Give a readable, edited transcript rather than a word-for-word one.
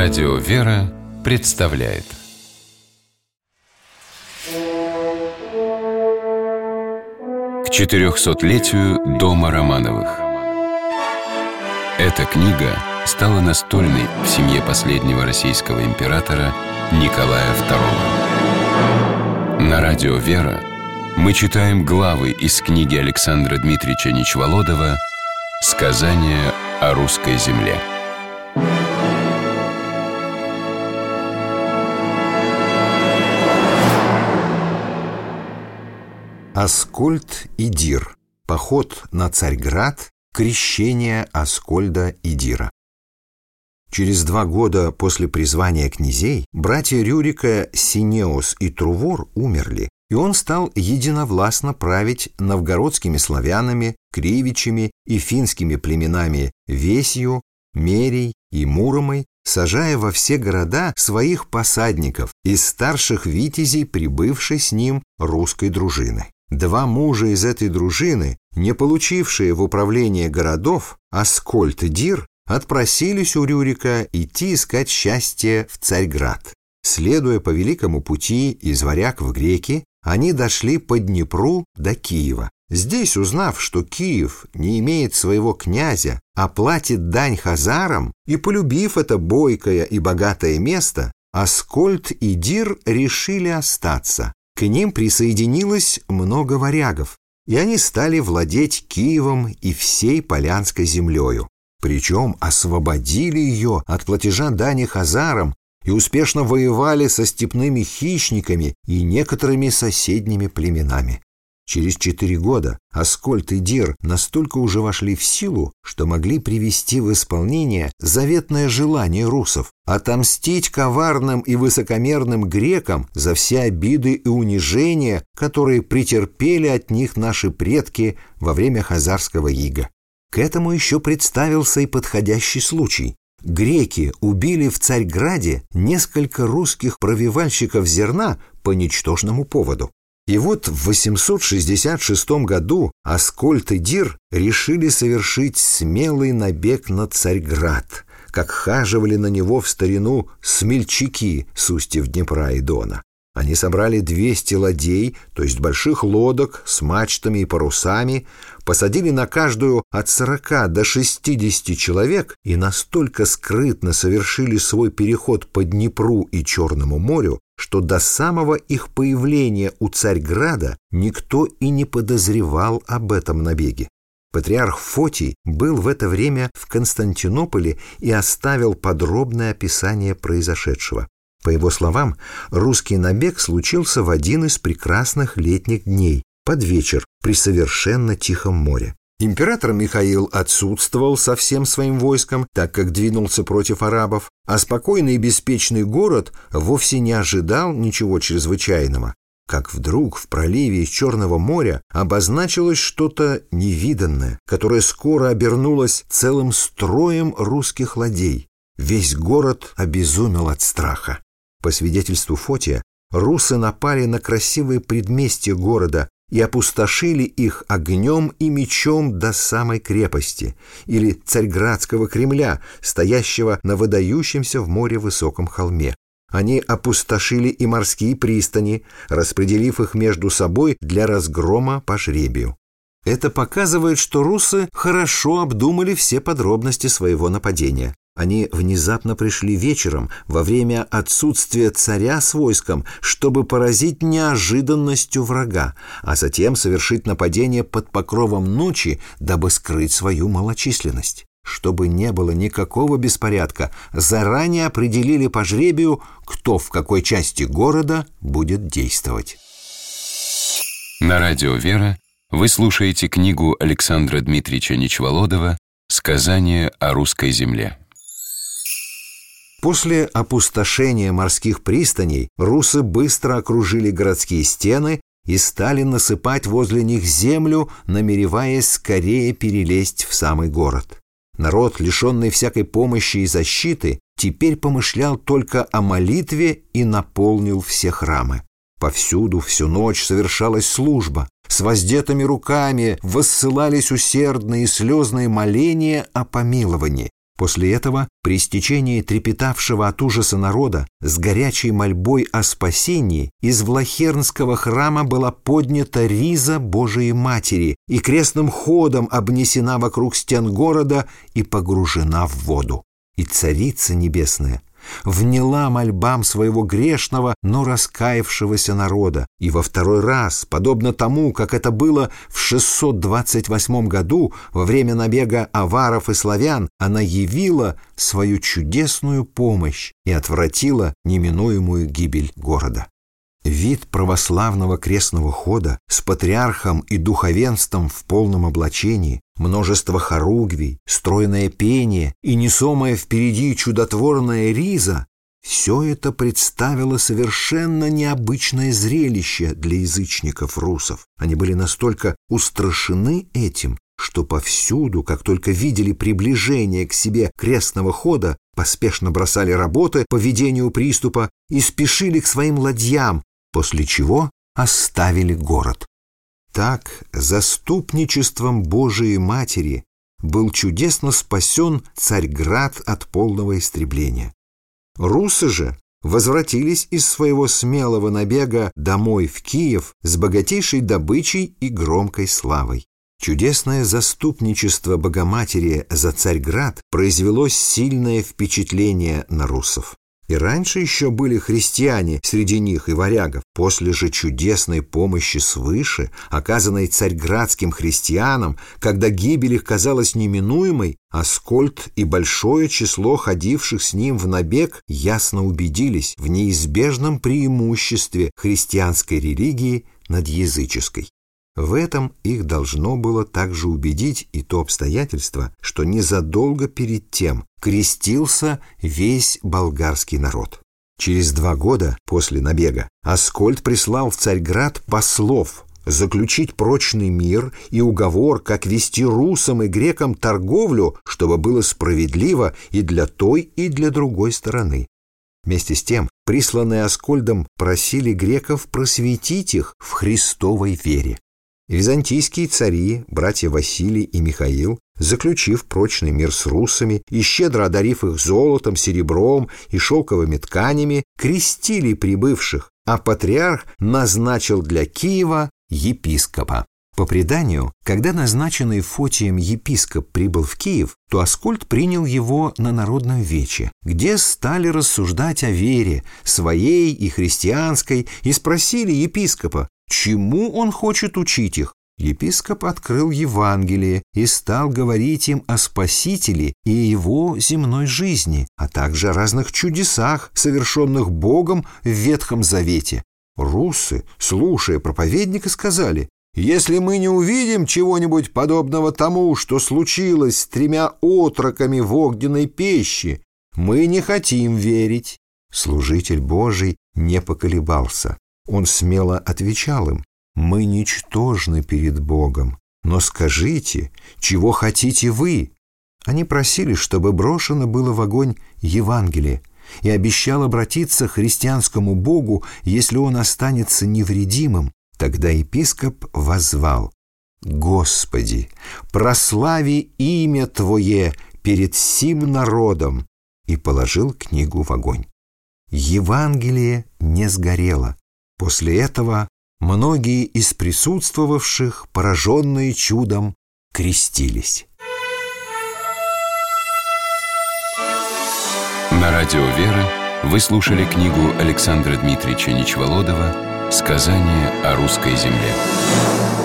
Радио «Вера» представляет к 400-летию дома Романовых. Эта книга стала настольной в семье последнего российского императора Николая II. На радио «Вера» мы читаем главы из книги Александра Дмитриевича Нечволодова «Сказание о русской земле». Аскольд и Дир. Поход на Царьград. Крещение Аскольда и Дира. Через 2 года после призвания князей братья Рюрика Синеус и Трувор умерли, и он стал единовластно править новгородскими славянами, кривичами и финскими племенами Весью, Мерей и Муромой, сажая во все города своих посадников из старших витязей, прибывшей с ним русской дружины. 2 мужа из этой дружины, не получившие в управление городов, Аскольд и Дир, отпросились у Рюрика идти искать счастье в Царьград. Следуя по великому пути из Варяг в Греки, они дошли по Днепру до Киева. Здесь, узнав, что Киев не имеет своего князя, а платит дань хазарам, и полюбив это бойкое и богатое место, Аскольд и Дир решили остаться. К ним присоединилось много варягов, и они стали владеть Киевом и всей Полянской землею. Причем освободили ее от платежа дани хазарам и успешно воевали со степными хищниками и некоторыми соседними племенами. Через 4 года Аскольд и Дир настолько уже вошли в силу, что могли привести в исполнение заветное желание русов – отомстить коварным и высокомерным грекам за все обиды и унижения, которые претерпели от них наши предки во время хазарского ига. К этому еще представился и подходящий случай. Греки убили в Царьграде несколько русских провивальщиков зерна по ничтожному поводу. И вот в 866 году Аскольд и Дир решили совершить смелый набег на Царьград, как хаживали на него в старину смельчаки с устьев Днепра и Дона. Они собрали 200 ладей, то есть больших лодок с мачтами и парусами, посадили на каждую от 40 до 60 человек и настолько скрытно совершили свой переход по Днепру и Черному морю, что до самого их появления у Царьграда никто и не подозревал об этом набеге. Патриарх Фотий был в это время в Константинополе и оставил подробное описание произошедшего. По его словам, русский набег случился в один из прекрасных летних дней, под вечер, при совершенно тихом море. Император Михаил отсутствовал со всем своим войском, так как двинулся против арабов, а спокойный и беспечный город вовсе не ожидал ничего чрезвычайного. Как вдруг в проливе из Черного моря обозначилось что-то невиданное, которое скоро обернулось целым строем русских ладей. Весь город обезумел от страха. По свидетельству Фотия, русы напали на красивые предместья города и опустошили их огнем и мечом до самой крепости, или Царьградского Кремля, стоящего на выдающемся в море высоком холме. Они опустошили и морские пристани, распределив их между собой для разгрома по жребию. Это показывает, что русы хорошо обдумали все подробности своего нападения. Они внезапно пришли вечером, во время отсутствия царя с войском, чтобы поразить неожиданностью врага, а затем совершить нападение под покровом ночи, дабы скрыть свою малочисленность. Чтобы не было никакого беспорядка, заранее определили по жребию, кто в какой части города будет действовать. На радио «Вера» вы слушаете книгу Александра Дмитриевича Нечволодова «Сказание о русской земле». После опустошения морских пристаней русы быстро окружили городские стены и стали насыпать возле них землю, намереваясь скорее перелезть в самый город. Народ, лишенный всякой помощи и защиты, теперь помышлял только о молитве и наполнил все храмы. Повсюду всю ночь совершалась служба. С воздетыми руками воссылались усердные и слезные моления о помиловании. После этого, при стечении трепетавшего от ужаса народа, с горячей мольбой о спасении, из Влахернского храма была поднята риза Божией Матери и крестным ходом обнесена вокруг стен города и погружена в воду. И Царица Небесная вняла мольбам своего грешного, но раскаявшегося народа, и во второй раз, подобно тому, как это было в 628 году во время набега аваров и славян, она явила свою чудесную помощь и отвратила неминуемую гибель города. Вид православного крестного хода с патриархом и духовенством в полном облачении, множество хоругвий, стройное пение и несомая впереди чудотворная риза — все это представило совершенно необычное зрелище для язычников-русов. Они были настолько устрашены этим, что повсюду, как только видели приближение к себе крестного хода, поспешно бросали работы по ведению приступа и спешили к своим ладьям, после чего оставили город. Так, заступничеством Божией Матери был чудесно спасен Царьград от полного истребления. Русы же возвратились из своего смелого набега домой в Киев с богатейшей добычей и громкой славой. Чудесное заступничество Богоматери за Царьград произвело сильное впечатление на русов. И раньше еще были христиане среди них и варягов. После же чудесной помощи свыше, оказанной царьградским христианам, когда гибель их казалась неминуемой, Аскольд и большое число ходивших с ним в набег ясно убедились в неизбежном преимуществе христианской религии над языческой. В этом их должно было также убедить и то обстоятельство, что незадолго перед тем крестился весь болгарский народ. Через 2 года после набега Аскольд прислал в Царьград послов заключить прочный мир и уговор, как вести русам и грекам торговлю, чтобы было справедливо и для той, и для другой стороны. Вместе с тем, присланные Аскольдом просили греков просветить их в Христовой вере. Византийские цари, братья Василий и Михаил, заключив прочный мир с русами и щедро одарив их золотом, серебром и шелковыми тканями, крестили прибывших, а патриарх назначил для Киева епископа. По преданию, когда назначенный Фотием епископ прибыл в Киев, то Аскольд принял его на народном вече, где стали рассуждать о вере, своей и христианской, и спросили епископа, чему он хочет учить их. Епископ открыл Евангелие и стал говорить им о Спасителе и его земной жизни, а также о разных чудесах, совершенных Богом в Ветхом Завете. Русы, слушая проповедника, сказали: «Если мы не увидим чего-нибудь подобного тому, что случилось с 3 отроками в огненной пещере, мы не хотим верить». Служитель Божий не поколебался. Он смело отвечал им: «Мы ничтожны перед Богом, но скажите, чего хотите вы?» Они просили, чтобы брошено было в огонь Евангелие, и обещал обратиться к христианскому Богу, если он останется невредимым. Тогда епископ воззвал: «Господи, прослави имя Твое перед сим народом», и положил книгу в огонь. Евангелие не сгорело. После этого многие из присутствовавших, пораженные чудом, крестились. На радио «Вера» вы слушали книгу Александра Дмитриевича Нечволодова «Сказание о русской земле».